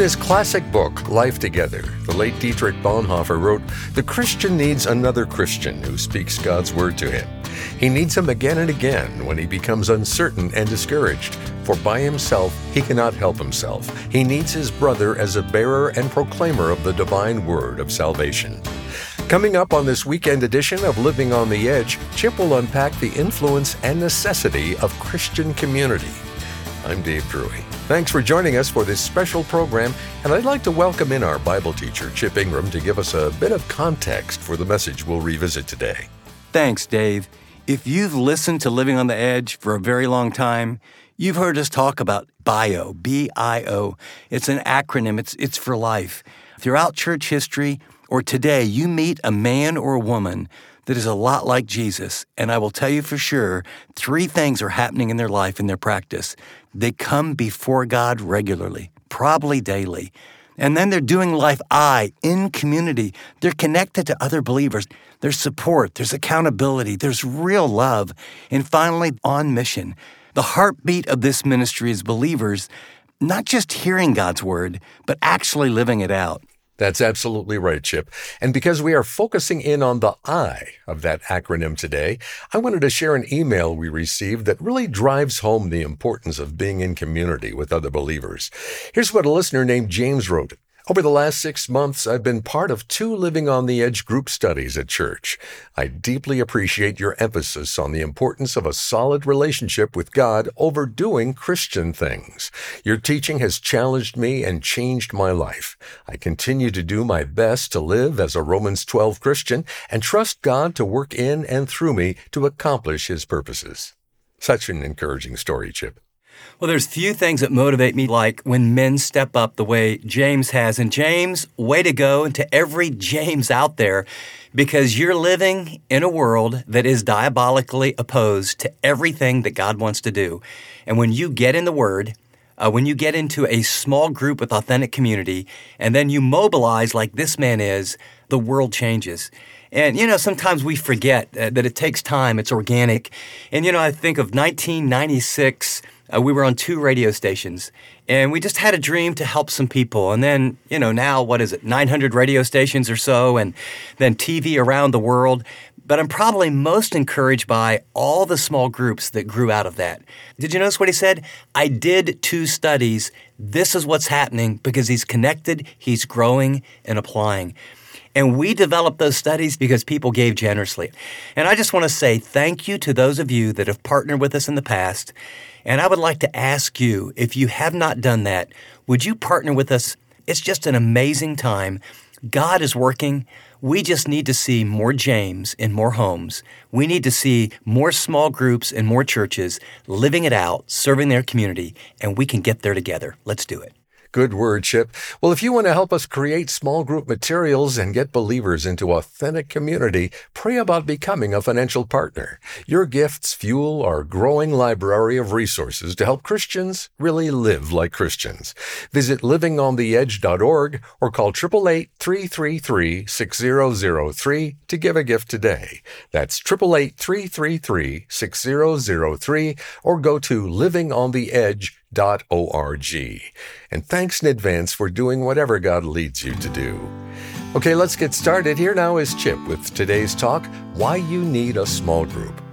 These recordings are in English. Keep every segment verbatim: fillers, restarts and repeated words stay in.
his classic book, Life Together, the late Dietrich Bonhoeffer wrote, "The Christian needs another Christian who speaks God's word to him. He needs him again and again when he becomes uncertain and discouraged, for by himself he cannot help himself. He needs his brother as a bearer and proclaimer of the divine word of salvation." Coming up on this weekend edition of Living on the Edge, Chip will unpack the influence and necessity of Christian community. I'm Dave Drury. Thanks for joining us for this special program, and I'd like to welcome in our Bible teacher, Chip Ingram, to give us a bit of context for the message we'll revisit today. Thanks, Dave. If you've listened to Living on the Edge for a very long time, you've heard us talk about BIO, B I O. It's an acronym. It's, it's for life. Throughout church history, or today, you meet a man or a woman that is a lot like Jesus, and I will tell you for sure, three things are happening in their life, in their practice. They come before God regularly, probably daily. And then they're doing life I, in community. They're connected to other believers. There's support, there's accountability, there's real love. And finally, on mission. The heartbeat of this ministry is believers, not just hearing God's word, but actually living it out. That's absolutely right, Chip. And because we are focusing in on the I of that acronym today, I wanted to share an email we received that really drives home the importance of being in community with other believers. Here's what a listener named James wrote. Over the last six months, I've been part of two Living on the Edge group studies at church. I deeply appreciate your emphasis on the importance of a solid relationship with God over doing Christian things. Your teaching has challenged me and changed my life. I continue to do my best to live as a Romans twelve Christian and trust God to work in and through me to accomplish His purposes. Such an encouraging story, Chip. Well, there's few things that motivate me like when men step up the way James has. And James, way to go, and to every James out there, because you're living in a world that is diabolically opposed to everything that God wants to do. And when you get in the Word, uh, when you get into a small group with authentic community, and then you mobilize like this man is, the world changes. And, you know, sometimes we forget uh, that it takes time. It's organic. And, you know, I think of nineteen ninety-six, uh, we were on two radio stations, and we just had a dream to help some people. And then, you know, now, what is it, nine hundred radio stations or so, and then T V around the world. But I'm probably most encouraged by all the small groups that grew out of that. Did you notice what he said? I did two studies. This is what's happening because he's connected, he's growing and applying. And we developed those studies because people gave generously. And I just want to say thank you to those of you that have partnered with us in the past. And I would like to ask you, if you have not done that, would you partner with us? It's just an amazing time. God is working. We just need to see more James in more homes. We need to see more small groups and more churches living it out, serving their community, and we can get there together. Let's do it. Good word, Chip. Well, if you want to help us create small group materials and get believers into authentic community, pray about becoming a financial partner. Your gifts fuel our growing library of resources to help Christians really live like Christians. Visit living on the edge dot org or call eight eight eight, three three three, six zero zero three to give a gift today. That's eight eight eight, three three three, six zero zero three or go to living on the edge dot org. And thanks in advance for doing whatever God leads you to do. Okay, let's get started. Here now is Chip with today's talk, Why You Need a Small Group.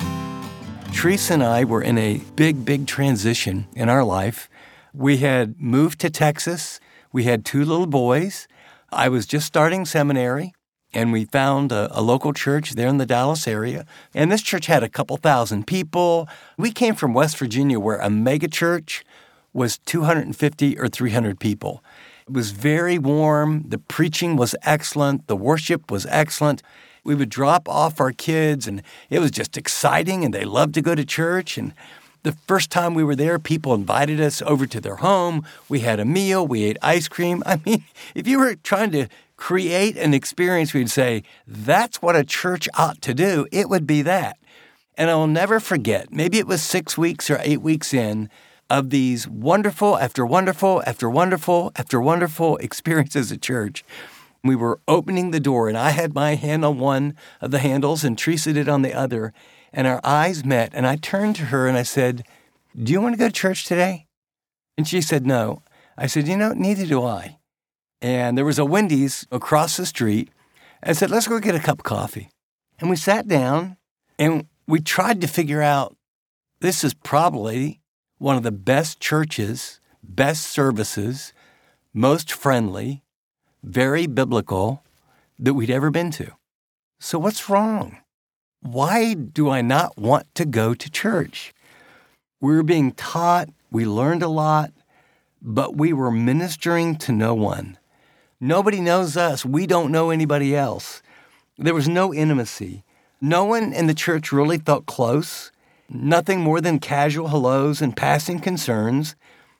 Teresa and I were in a big, big transition in our life. We had moved to Texas. We had two little boys. I was just starting seminary, and we found a, a local church there in the Dallas area. And this church had a couple thousand people. We came from West Virginia, where a mega church was two hundred fifty or three hundred people. It was very warm. The preaching was excellent. The worship was excellent. We would drop off our kids, and it was just exciting, and they loved to go to church. And the first time we were there, people invited us over to their home. We had a meal. We ate ice cream. I mean, if you were trying to create an experience, we'd say, that's what a church ought to do. It would be that. And I will never forget, maybe it was six weeks or eight weeks in, of these wonderful after wonderful after wonderful after wonderful experiences at church. We were opening the door, and I had my hand on one of the handles, and Teresa did on the other, and our eyes met, and I turned to her, and I said, do you want to go to church today? And she said, no. I said, you know, neither do I. And there was a Wendy's across the street. I said, let's go get a cup of coffee. And we sat down and we tried to figure out, this is probably one of the best churches, best services, most friendly, very biblical that we'd ever been to. So what's wrong? Why do I not want to go to church? We were being taught, we learned a lot, but we were ministering to no one. Nobody knows us. We don't know anybody else. There was no intimacy. No one in the church really felt close. Nothing more than casual hellos and passing concerns.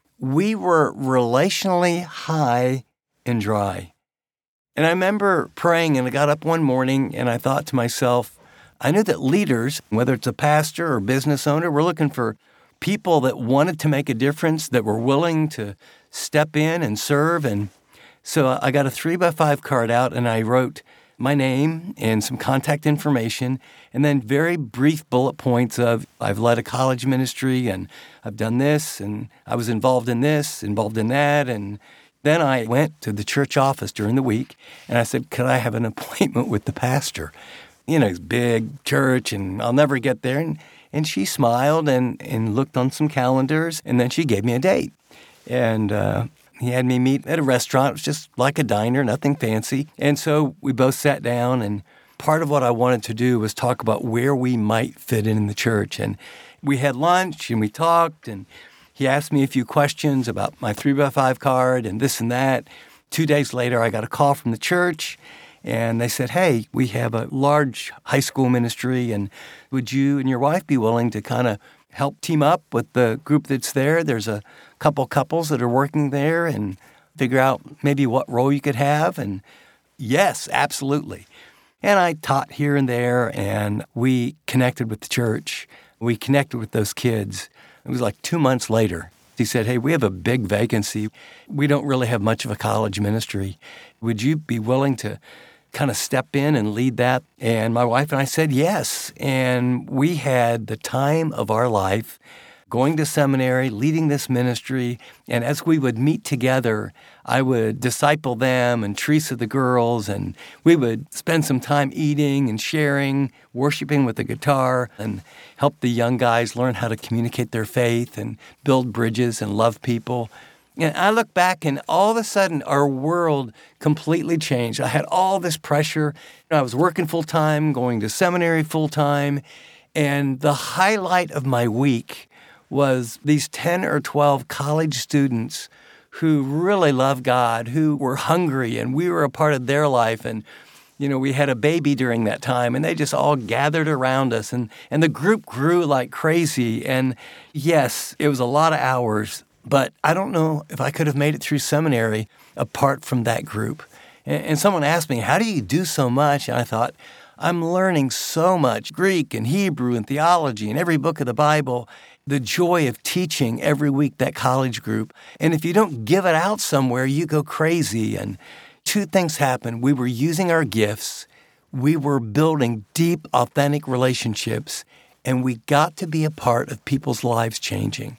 We were relationally high and dry. And I remember praying, and I got up one morning and I thought to myself, I knew that leaders, whether it's a pastor or business owner, were looking for people that wanted to make a difference, that were willing to step in and serve. And so I got a three by five card out and I wrote my name and some contact information, and then very brief bullet points of I've led a college ministry and I've done this and I was involved in this, involved in that. And then I went to the church office during the week and I said, could I have an appointment with the pastor? You know, it's big church and I'll never get there. And, and she smiled and, and looked on some calendars, and then she gave me a date. And uh, he had me meet at a restaurant. It was just like a diner, nothing fancy. And so we both sat down, and part of what I wanted to do was talk about where we might fit in in the church. And we had lunch and we talked, and he asked me a few questions about my three by five card and this and that. Two days later, I got a call from the church, and they said, hey, we have a large high school ministry, and would you and your wife be willing to kind of help team up with the group that's there? There's a couple couples that are working there, and figure out maybe what role you could have. And yes, absolutely. And I taught here and there, and we connected with the church. We connected with those kids. It was like two months later. He said, hey, we have a big vacancy. We don't really have much of a college ministry. Would you be willing to kind of step in and lead that? And my wife and I said yes. And we had the time of our life going to seminary, leading this ministry. And as we would meet together, I would disciple them and Teresa the girls, and we would spend some time eating and sharing, worshiping with the guitar, and help the young guys learn how to communicate their faith and build bridges and love people. And I look back, and all of a sudden, our world completely changed. I had all this pressure. I was working full-time, going to seminary full-time, and the highlight of my week was these ten or twelve college students who really loved God, who were hungry, and we were a part of their life. And, you know, we had a baby during that time, and they just all gathered around us, and, and the group grew like crazy. And yes, it was a lot of hours, but I don't know if I could have made it through seminary apart from that group. And, and someone asked me, how do you do so much? And I thought, I'm learning so much Greek and Hebrew and theology and every book of the Bible, the joy of teaching every week that college group. And if you don't give it out somewhere, you go crazy. And two things happened. We were using our gifts. We were building deep, authentic relationships. And we got to be a part of people's lives changing.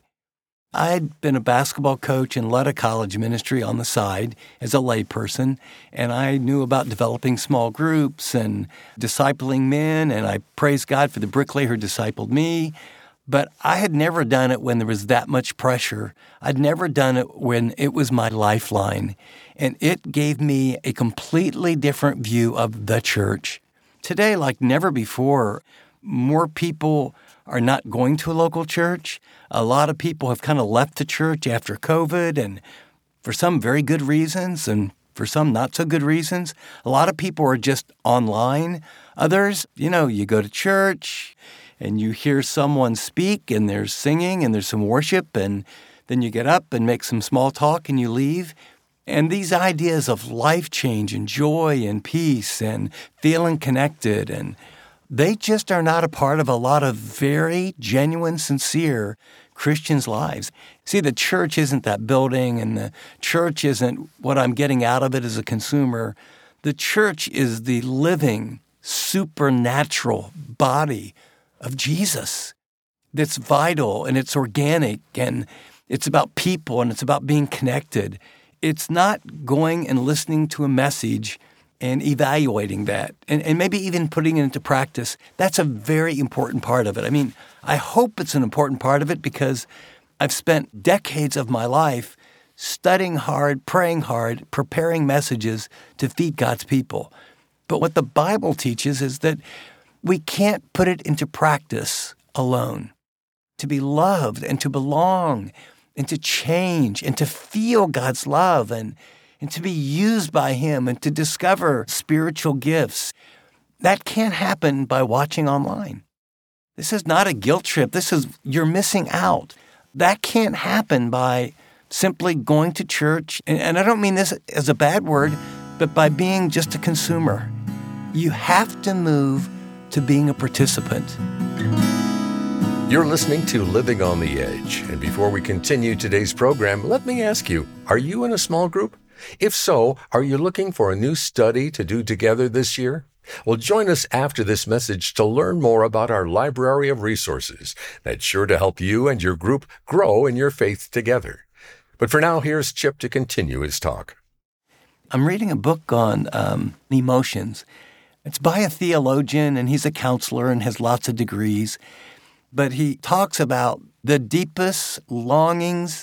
I had been a basketball coach and led a college ministry on the side as a layperson, and I knew about developing small groups and discipling men, and I praise God for the bricklayer who discipled me. But I had never done it when there was that much pressure. I'd never done it when it was my lifeline, and it gave me a completely different view of the church. Today, like never before, more people are not going to a local church. A lot of people have kind of left the church after COVID, and for some very good reasons, and for some not so good reasons. A lot of people are just online. Others, you know, you go to church and you hear someone speak and there's singing and there's some worship, and then you get up and make some small talk and you leave. And these ideas of life change and joy and peace and feeling connected, and they just are not a part of a lot of very genuine, sincere Christians' lives. See, the church isn't that building, and the church isn't what I'm getting out of it as a consumer. The church is the living, supernatural body of Jesus that's vital, and it's organic, and it's about people, and it's about being connected. It's not going and listening to a message and evaluating that and, and maybe even putting it into practice. That's a very important part of it. I mean, I hope it's an important part of it because I've spent decades of my life studying hard, praying hard, preparing messages to feed God's people. But what the Bible teaches is that we can't put it into practice alone. To be loved and to belong and to change and to feel God's love and, and to be used by Him and to discover spiritual gifts, that can't happen by watching online. This is not a guilt trip. This is, you're missing out. That can't happen by simply going to church. And, and I don't mean this as a bad word, but by being just a consumer. You have to move to being a participant. You're listening to Living on the Edge. And before we continue today's program, let me ask you, are you in a small group? If so, are you looking for a new study to do together this year? Well, join us after this message to learn more about our library of resources that's sure to help you and your group grow in your faith together. But for now, here's Chip to continue his talk. I'm reading a book on um, emotions. It's by a theologian, and he's a counselor and has lots of degrees. But he talks about the deepest longings,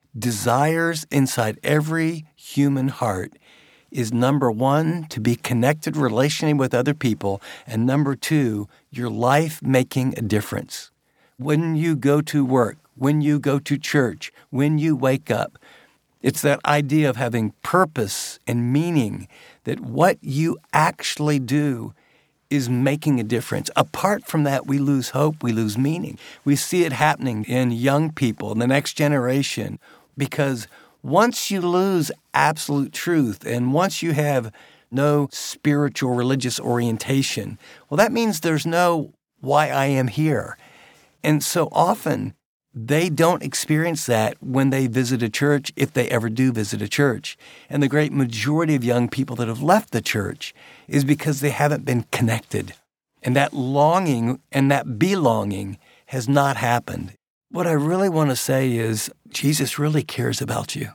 desires inside every human heart is number one, to be connected relationally with other people, and number two, your life making a difference. When you go to work, when you go to church, when you wake up, it's that idea of having purpose and meaning, that what you actually do is making a difference. Apart from that, we lose hope, we lose meaning. We see it happening in young people, in the next generation, because once you lose absolute truth and once you have no spiritual religious orientation, well, that means there's no why I am here. And so often, they don't experience that when they visit a church, if they ever do visit a church. And the great majority of young people that have left the church is because they haven't been connected. And that longing and that belonging has not happened. What I really want to say is Jesus really cares about you.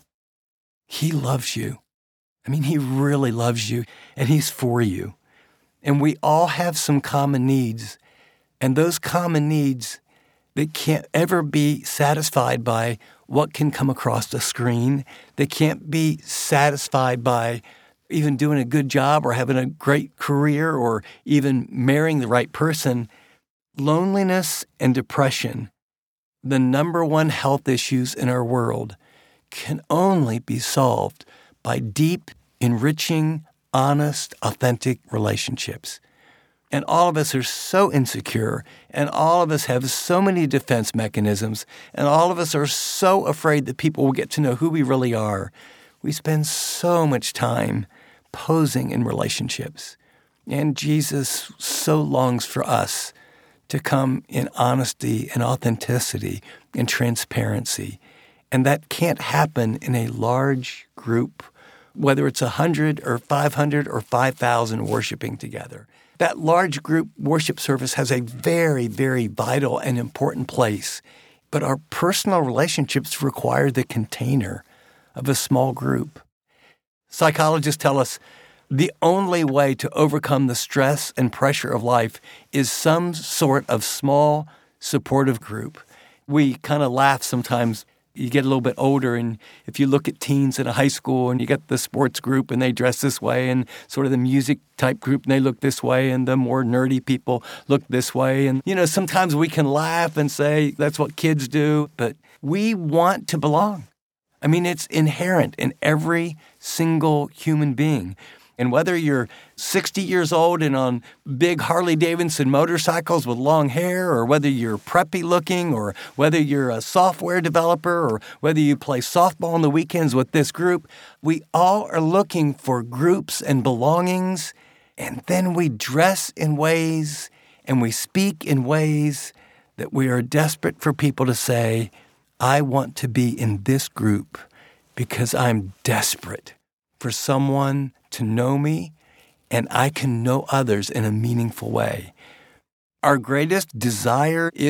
He loves you. I mean, He really loves you, and He's for you. And we all have some common needs, and those common needs, they can't ever be satisfied by what can come across the screen. They can't be satisfied by even doing a good job or having a great career or even marrying the right person. Loneliness and depression, the number one health issues in our world, can only be solved by deep, enriching, honest, authentic relationships. And all of us are so insecure, and all of us have so many defense mechanisms, and all of us are so afraid that people will get to know who we really are. We spend so much time posing in relationships. And Jesus so longs for us to come in honesty and authenticity and transparency. And that can't happen in a large group, whether it's one hundred or five hundred or five thousand worshiping together. That large group worship service has a very, very vital and important place. But our personal relationships require the container of a small group. Psychologists tell us the only way to overcome the stress and pressure of life is some sort of small, supportive group. We kind of laugh sometimes. You get a little bit older, and if you look at teens in a high school, and you get the sports group, and they dress this way, and sort of the music type group, and they look this way, and the more nerdy people look this way. And, you know, sometimes we can laugh and say that's what kids do, but we want to belong. I mean, it's inherent in every single human being. And whether you're sixty years old and on big Harley-Davidson motorcycles with long hair, or whether you're preppy looking, or whether you're a software developer, or whether you play softball on the weekends with this group, we all are looking for groups and belongings. And then we dress in ways and we speak in ways that we are desperate for people to say, I want to be in this group because I'm desperate for someone to know me, and I can know others in a meaningful way. Our greatest desire is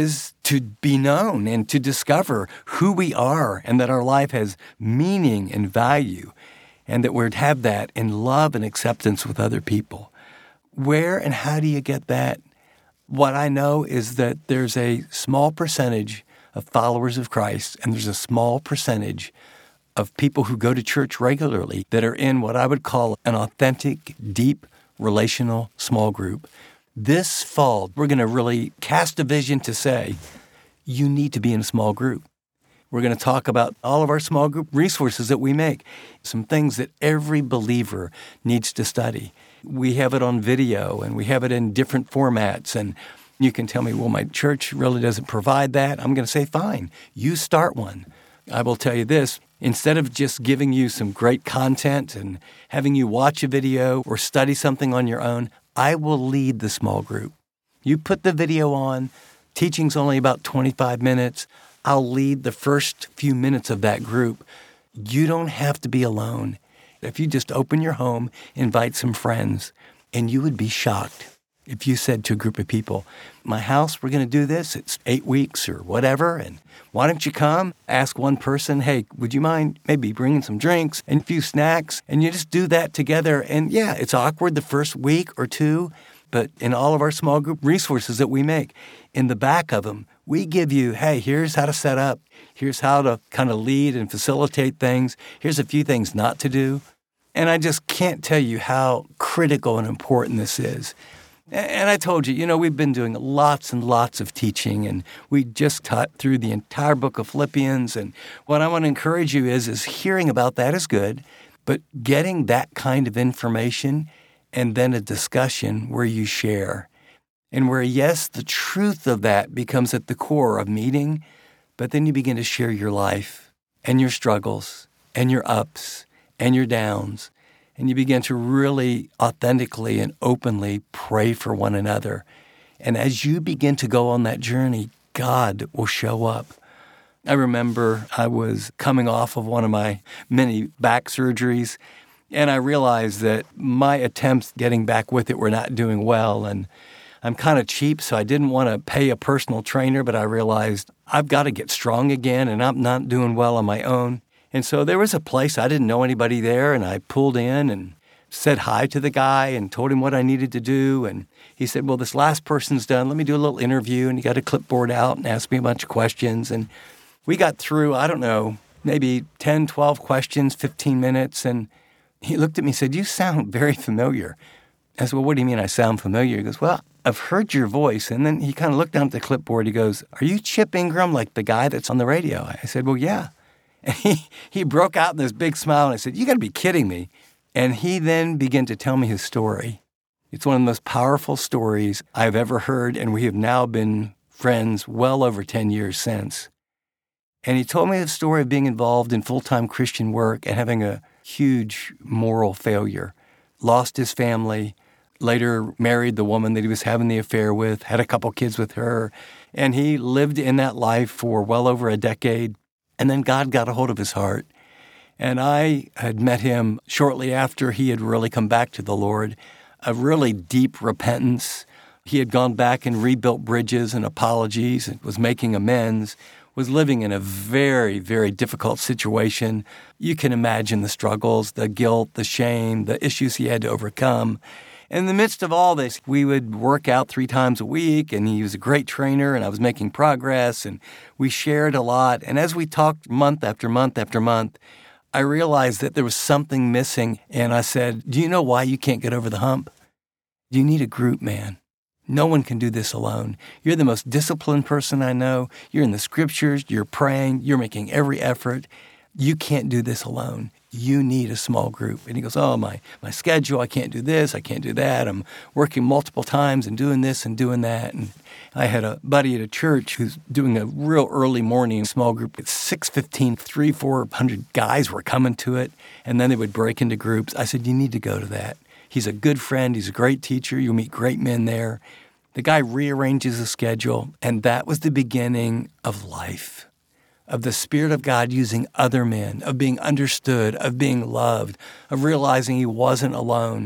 to be known and to discover who we are and that our life has meaning and value and that we'd have that in love and acceptance with other people. Where and how do you get that? What I know is that there's a small percentage of followers of Christ and there's a small percentage of people who go to church regularly that are in what I would call an authentic, deep, relational small group. This fall, we're going to really cast a vision to say, you need to be in a small group. We're going to talk about all of our small group resources that we make, some things that every believer needs to study. We have it on video, and we have it in different formats, and you can tell me, well, my church really doesn't provide that. I'm going to say, fine, you start one. I will tell you this, instead of just giving you some great content and having you watch a video or study something on your own, I will lead the small group. You put the video on, teaching's only about twenty-five minutes. I'll lead the first few minutes of that group. You don't have to be alone. If you just open your home, invite some friends, and you would be shocked if you said to a group of people, my house, we're going to do this. It's eight weeks or whatever, and why don't you come? Ask one person, hey, would you mind maybe bringing some drinks and a few snacks? And you just do that together. And yeah, it's awkward the first week or two, but in all of our small group resources that we make, in the back of them, we give you, hey, here's how to set up. Here's how to kind of lead and facilitate things. Here's a few things not to do. And I just can't tell you how critical and important this is. And I told you, you know, we've been doing lots and lots of teaching, and we just taught through the entire book of Philippians. And what I want to encourage you is, is hearing about that is good, but getting that kind of information and then a discussion where you share. And where, yes, the truth of that becomes at the core of meeting, but then you begin to share your life and your struggles and your ups and your downs, and you begin to really authentically and openly pray for one another. And as you begin to go on that journey, God will show up. I remember I was coming off of one of my many back surgeries, and I realized that my attempts getting back with it were not doing well, and I'm kind of cheap, so I didn't want to pay a personal trainer, but I realized I've got to get strong again, and I'm not doing well on my own. And so there was a place, I didn't know anybody there, and I pulled in and said hi to the guy and told him what I needed to do. And he said, well, this last person's done. Let me do a little interview. And he got a clipboard out and asked me a bunch of questions. And we got through, I don't know, maybe ten, twelve questions, fifteen minutes. And he looked at me and said, you sound very familiar. I said, well, what do you mean I sound familiar? He goes, well, I've heard your voice. And then he kind of looked down at the clipboard. He goes, are you Chip Ingram, like the guy that's on the radio? I said, well, yeah. And he, he broke out in this big smile, and I said, you got to be kidding me. And he then began to tell me his story. It's one of the most powerful stories I've ever heard, and we have now been friends well over ten years since. And he told me the story of being involved in full-time Christian work and having a huge moral failure. Lost his family, later married the woman that he was having the affair with, had a couple kids with her, and he lived in that life for well over a decade. And then God got a hold of his heart. And I had met him shortly after he had really come back to the Lord, a really deep repentance. He had gone back and rebuilt bridges and apologies and was making amends, was living in a very, very difficult situation. You can imagine the struggles, the guilt, the shame, the issues he had to overcome. In the midst of all this, we would work out three times a week, and he was a great trainer, and I was making progress, and we shared a lot. And as we talked month after month after month, I realized that there was something missing, and I said, do you know why you can't get over the hump? You need a group, man. No one can do this alone. You're the most disciplined person I know. You're in the scriptures. You're praying. You're making every effort. You can't do this alone. You need a small group. And he goes, oh, my, my schedule, I can't do this, I can't do that. I'm working multiple times and doing this and doing that. And I had a buddy at a church who's doing a real early morning small group. At six fifteen, three, four hundred guys were coming to it, and then they would break into groups. I said, you need to go to that. He's a good friend. He's a great teacher. You'll meet great men there. The guy rearranges the schedule, and that was the beginning of life, of the Spirit of God using other men, of being understood, of being loved, of realizing he wasn't alone.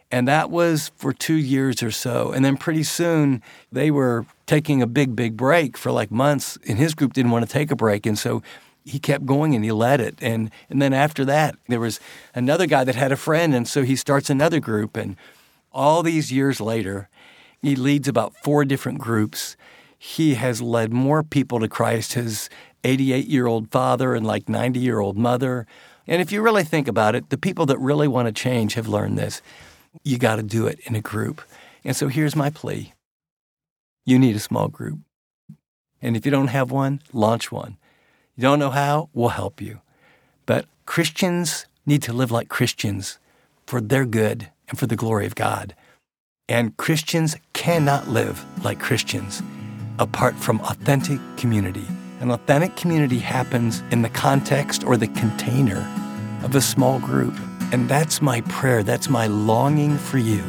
And that was for two years or so. And then pretty soon they were taking a big, big break for like months. And his group didn't want to take a break. And so he kept going and he led it. And and then after that, there was another guy that had a friend. And so he starts another group. And all these years later, he leads about four different groups. He has led more people to Christ, his eighty-eight-year-old father and like ninety-year-old mother. And if you really think about it, the people that really want to change have learned this. You got to do it in a group. And so here's my plea. You need a small group. And if you don't have one, launch one. You don't know how? We'll help you. But Christians need to live like Christians for their good and for the glory of God. And Christians cannot live like Christians apart from authentic community. An authentic community happens in the context or the container of a small group. And that's my prayer. That's my longing for you.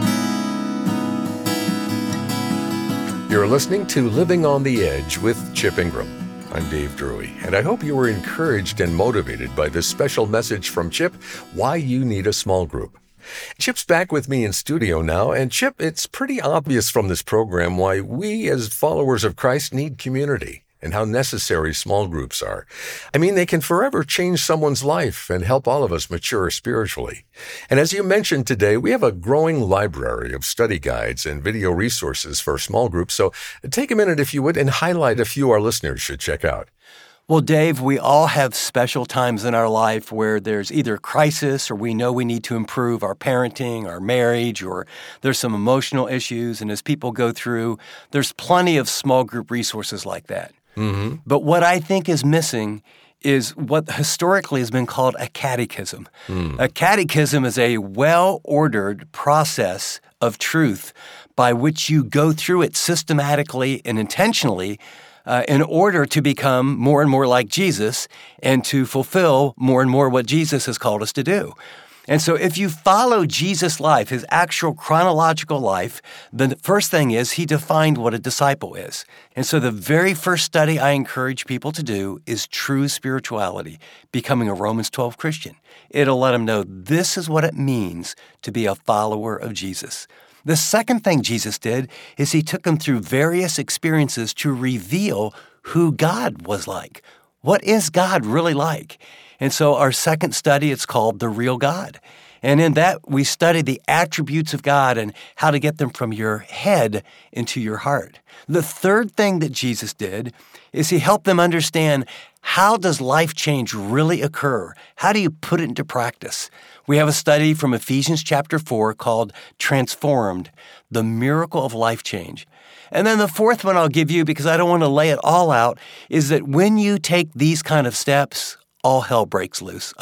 You're listening to Living on the Edge with Chip Ingram. I'm Dave Drury, and I hope you were encouraged and motivated by this special message from Chip, why you need a small group. Chip's back with me in studio now, and Chip, it's pretty obvious from this program why we as followers of Christ need community and how necessary small groups are. I mean, they can forever change someone's life and help all of us mature spiritually. And as you mentioned today, we have a growing library of study guides and video resources for small groups, so take a minute, if you would, and highlight a few our listeners should check out. Well, Dave, we all have special times in our life where there's either crisis or we know we need to improve our parenting, our marriage, or there's some emotional issues. And as people go through, there's plenty of small group resources like that. Mm-hmm. But what I think is missing is what historically has been called a catechism. Mm. A catechism is a well-ordered process of truth by which you go through it systematically and intentionally uh, in order to become more and more like Jesus and to fulfill more and more what Jesus has called us to do. And so if you follow Jesus' life, his actual chronological life, the first thing is he defined what a disciple is. And so the very first study I encourage people to do is true spirituality, becoming a Romans twelve Christian. It'll let them know this is what it means to be a follower of Jesus. The second thing Jesus did is he took them through various experiences to reveal who God was like. What is God really like? And so our second study, it's called The Real God. And in that, we study the attributes of God and how to get them from your head into your heart. The third thing that Jesus did is he helped them understand, how does life change really occur? How do you put it into practice? We have a study from Ephesians chapter four called Transformed, the Miracle of Life Change. And then the fourth one I'll give you, because I don't want to lay it all out, is that when you take these kind of steps, all hell breaks loose.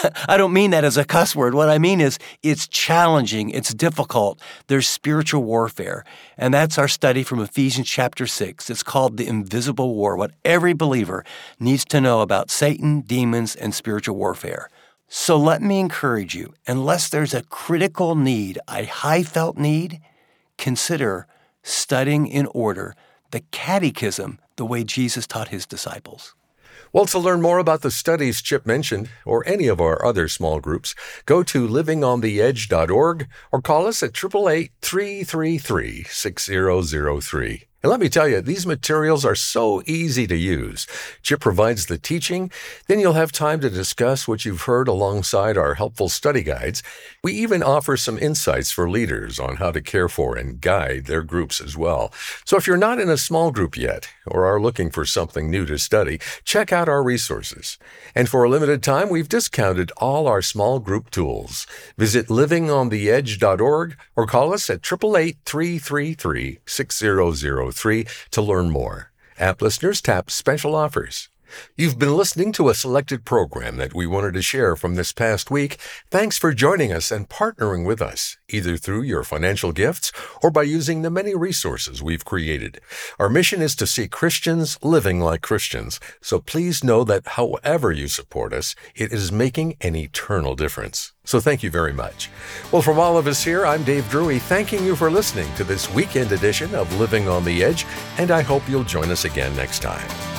I don't mean that as a cuss word. What I mean is it's challenging, it's difficult. There's spiritual warfare. And that's our study from Ephesians chapter six. It's called The Invisible War, what every believer needs to know about Satan, demons, and spiritual warfare. So let me encourage you, unless there's a critical need, a high felt need, consider studying in order the catechism the way Jesus taught his disciples. Well, to learn more about the studies Chip mentioned, or any of our other small groups, go to living on the edge dot org or call us at eight eight eight, three three three, six zero zero three. And let me tell you, these materials are so easy to use. Chip provides the teaching, then you'll have time to discuss what you've heard alongside our helpful study guides. We even offer some insights for leaders on how to care for and guide their groups as well. So if you're not in a small group yet, or are looking for something new to study, check out our resources. And for a limited time, we've discounted all our small group tools. Visit living on the edge dot org or call us at eight eight eight, three three three, six zero zero three to learn more. App listeners tap special offers. You've been listening to a selected program that we wanted to share from this past week. Thanks for joining us and partnering with us, either through your financial gifts or by using the many resources we've created. Our mission is to see Christians living like Christians, so please know that however you support us, it is making an eternal difference. So thank you very much. Well, from all of us here, I'm Dave Drury, thanking you for listening to this weekend edition of Living on the Edge, and I hope you'll join us again next time.